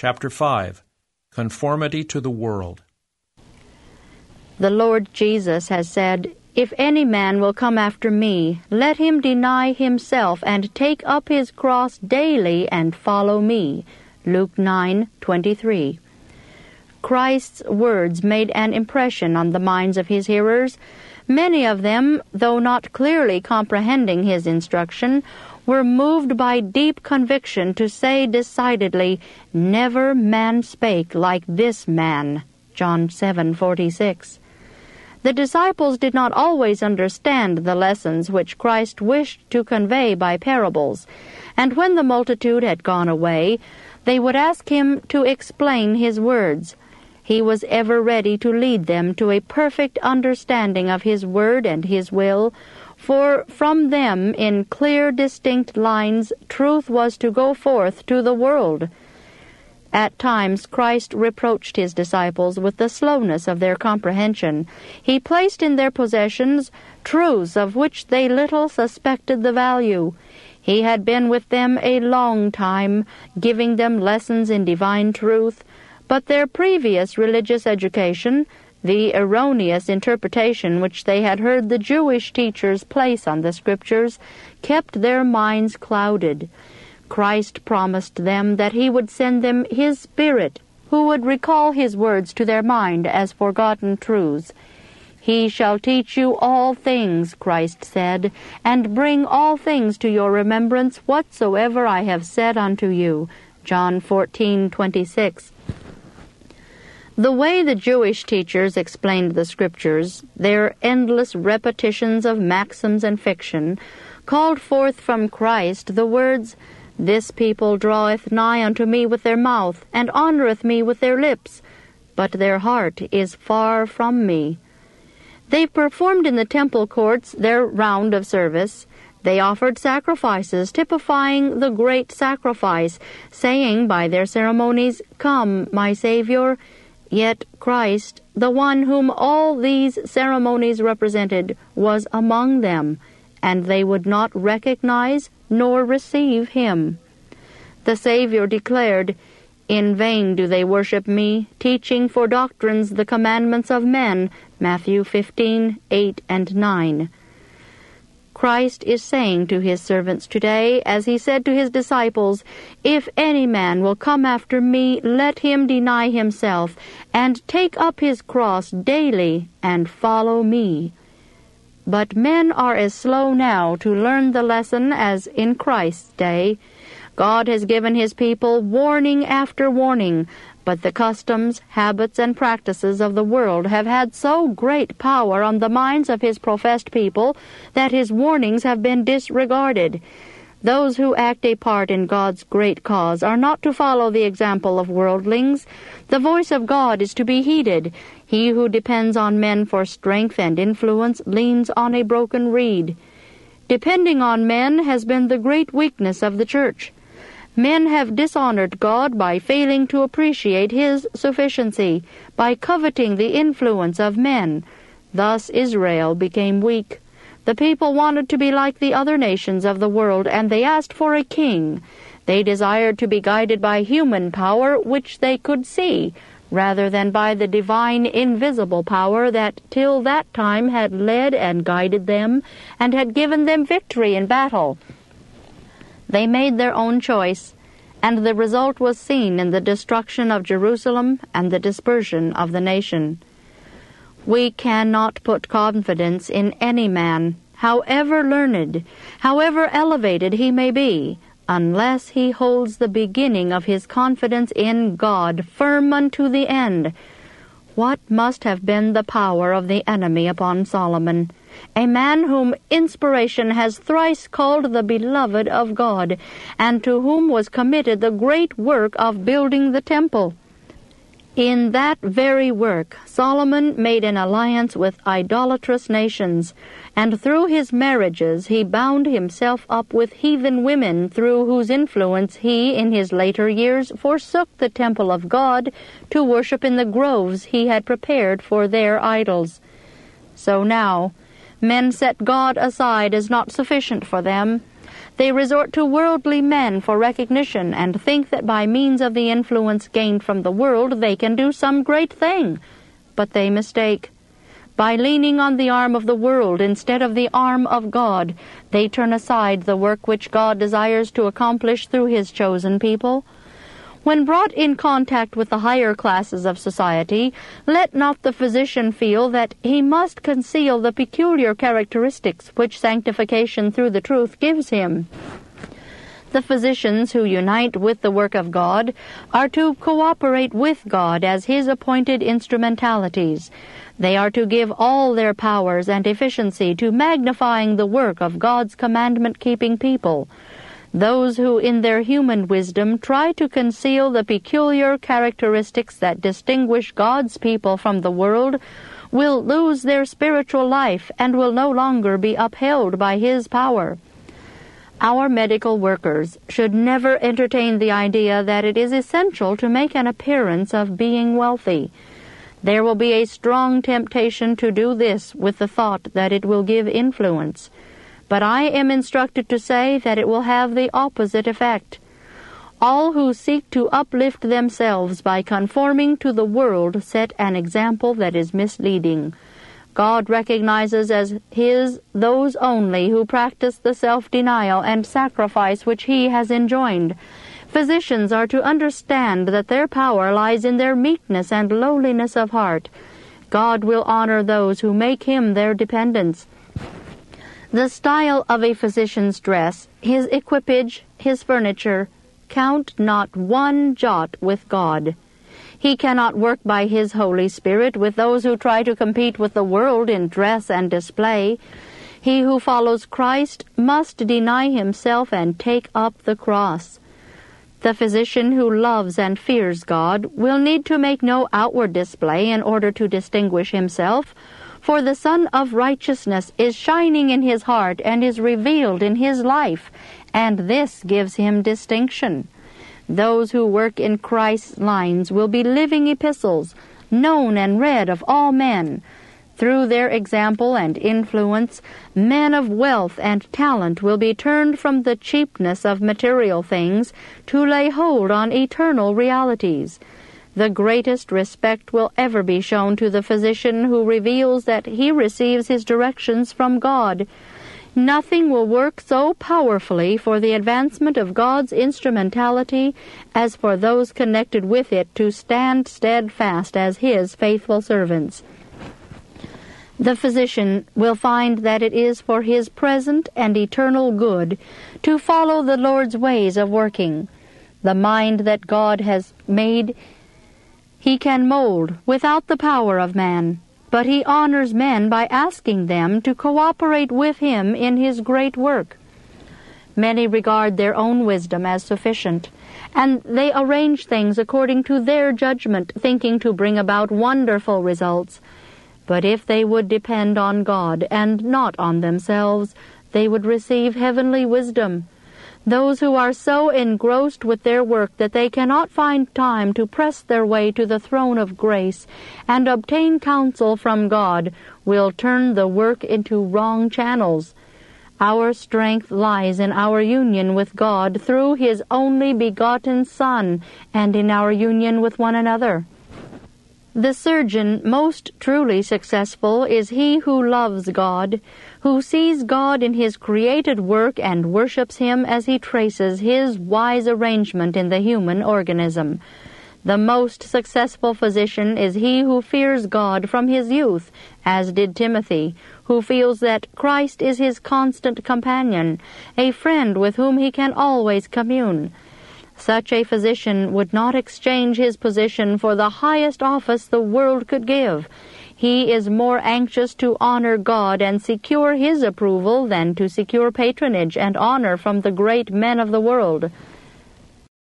chapter 5, Conformity to the World. The Lord Jesus has said, "If any man will come after me, let him deny himself and take up his cross daily and follow me." Luke 9:23. Christ's words made an impression on the minds of his hearers. Many of them, though not clearly comprehending his instruction, were moved by deep conviction to say decidedly, "Never man spake like this man." John 7:46. The disciples did not always understand the lessons which Christ wished to convey by parables, and when the multitude had gone away, they would ask him to explain his words. He was ever ready to lead them to a perfect understanding of his word and his will, for from them, in clear, distinct lines, truth was to go forth to the world. At times Christ reproached his disciples with the slowness of their comprehension. He placed in their possessions truths of which they little suspected the value. He had been with them a long time, giving them lessons in divine truth, but their previous religious education, the erroneous interpretation which they had heard the Jewish teachers place on the Scriptures, kept their minds clouded. Christ promised them that he would send them his Spirit, who would recall his words to their mind as forgotten truths. "He shall teach you all things," Christ said, "and bring all things to your remembrance whatsoever I have said unto you." John 14:26. The way the Jewish teachers explained the Scriptures, their endless repetitions of maxims and fiction, called forth from Christ the words, "This people draweth nigh unto me with their mouth, and honoureth me with their lips, but their heart is far from me." They performed in the temple courts their round of service. They offered sacrifices, typifying the great sacrifice, saying by their ceremonies, "Come, my Saviour." Yet Christ, the one whom all these ceremonies represented, was among them, and they would not recognize nor receive him. The Savior declared, "In vain do they worship me, teaching for doctrines the commandments of men." Matthew 15:8 and 9. Christ is saying to his servants today, as he said to his disciples, "If any man will come after me, let him deny himself, and take up his cross daily, and follow me." But men are as slow now to learn the lesson as in Christ's day. God has given his people warning after warning, but the customs, habits, and practices of the world have had so great power on the minds of his professed people that his warnings have been disregarded. Those who act a part in God's great cause are not to follow the example of worldlings. The voice of God is to be heeded. He who depends on men for strength and influence leans on a broken reed. Depending on men has been the great weakness of the church. Men have dishonored God by failing to appreciate his sufficiency, by coveting the influence of men. Thus Israel became weak. The people wanted to be like the other nations of the world, and they asked for a king. They desired to be guided by human power, which they could see, rather than by the divine invisible power that till that time had led and guided them, and had given them victory in battle. They made their own choice, and the result was seen in the destruction of Jerusalem and the dispersion of the nation. We cannot put confidence in any man, however learned, however elevated he may be, unless he holds the beginning of his confidence in God firm unto the end. What must have been the power of the enemy upon Solomon, a man whom inspiration has thrice called the beloved of God, and to whom was committed the great work of building the temple? In that very work, Solomon made an alliance with idolatrous nations, and through his marriages he bound himself up with heathen women, through whose influence he, in his later years, forsook the temple of God to worship in the groves he had prepared for their idols. So now, men set God aside as not sufficient for them. They resort to worldly men for recognition and think that by means of the influence gained from the world they can do some great thing. But they mistake. By leaning on the arm of the world instead of the arm of God, they turn aside the work which God desires to accomplish through His chosen people. When brought in contact with the higher classes of society, let not the physician feel that he must conceal the peculiar characteristics which sanctification through the truth gives him. The physicians who unite with the work of God are to cooperate with God as His appointed instrumentalities. They are to give all their powers and efficiency to magnifying the work of God's commandment-keeping people. Those who in their human wisdom try to conceal the peculiar characteristics that distinguish God's people from the world will lose their spiritual life and will no longer be upheld by His power. Our medical workers should never entertain the idea that it is essential to make an appearance of being wealthy. There will be a strong temptation to do this with the thought that it will give influence. But I am instructed to say that it will have the opposite effect. All who seek to uplift themselves by conforming to the world set an example that is misleading. God recognizes as His those only who practice the self-denial and sacrifice which He has enjoined. Physicians are to understand that their power lies in their meekness and lowliness of heart. God will honor those who make Him their dependents. The style of a physician's dress, his equipage, his furniture, count not one jot with God. He cannot work by His Holy Spirit with those who try to compete with the world in dress and display. He who follows Christ must deny himself and take up the cross. The physician who loves and fears God will need to make no outward display in order to distinguish himself, for the Sun of Righteousness is shining in his heart and is revealed in his life, and this gives him distinction. Those who work in Christ's lines will be living epistles, known and read of all men. Through their example and influence, men of wealth and talent will be turned from the cheapness of material things to lay hold on eternal realities. The greatest respect will ever be shown to the physician who reveals that he receives his directions from God. Nothing will work so powerfully for the advancement of God's instrumentality as for those connected with it to stand steadfast as His faithful servants. The physician will find that it is for his present and eternal good to follow the Lord's ways of working. The mind that God has made He can mold without the power of man, but He honors men by asking them to cooperate with Him in His great work. Many regard their own wisdom as sufficient, and they arrange things according to their judgment, thinking to bring about wonderful results. But if they would depend on God and not on themselves, they would receive heavenly wisdom. Those who are so engrossed with their work that they cannot find time to press their way to the throne of grace and obtain counsel from God will turn the work into wrong channels. Our strength lies in our union with God through His only begotten Son and in our union with one another. The surgeon most truly successful is he who loves God, who sees God in His created work and worships Him as he traces His wise arrangement in the human organism. The most successful physician is he who fears God from his youth, as did Timothy, who feels that Christ is his constant companion, a friend with whom he can always commune. Such a physician would not exchange his position for the highest office the world could give. He is more anxious to honor God and secure His approval than to secure patronage and honor from the great men of the world.